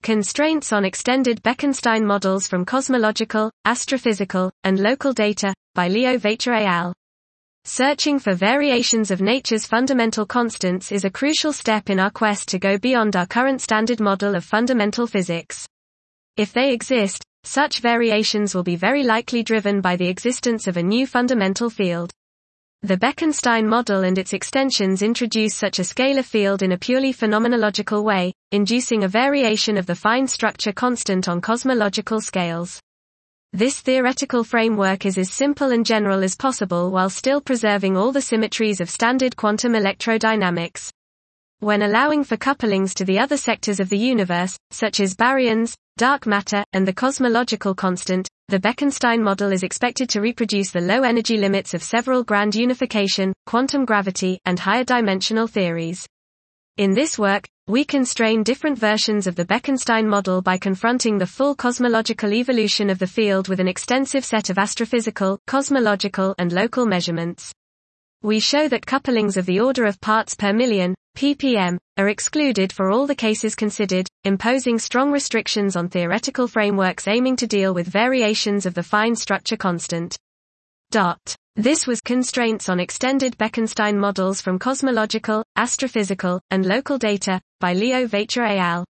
Constraints on Extended Bekenstein Models from Cosmological, Astrophysical, and Local Data, by Leo Vaitre et al. Searching for variations of nature's fundamental constants is a crucial step in our quest to go beyond our current standard model of fundamental physics. If they exist, such variations will be very likely driven by the existence of a new fundamental field. The Bekenstein model and its extensions introduce such a scalar field in a purely phenomenological way, inducing a variation of the fine structure constant on cosmological scales. This theoretical framework is as simple and general as possible while still preserving all the symmetries of standard quantum electrodynamics. When allowing for couplings to the other sectors of the universe, such as baryons, dark matter, and the cosmological constant, the Bekenstein model is expected to reproduce the low energy limits of several grand unification, quantum gravity, and higher dimensional theories. In this work, we constrain different versions of the Bekenstein model by confronting the full cosmological evolution of the field with an extensive set of astrophysical, cosmological, and local measurements. We show that couplings of the order of parts per million, ppm, are excluded for all the cases considered, imposing strong restrictions on theoretical frameworks aiming to deal with variations of the fine structure constant. This was Constraints on Extended Bekenstein Models from Cosmological, Astrophysical, and Local Data, by Leo Vaitre et al.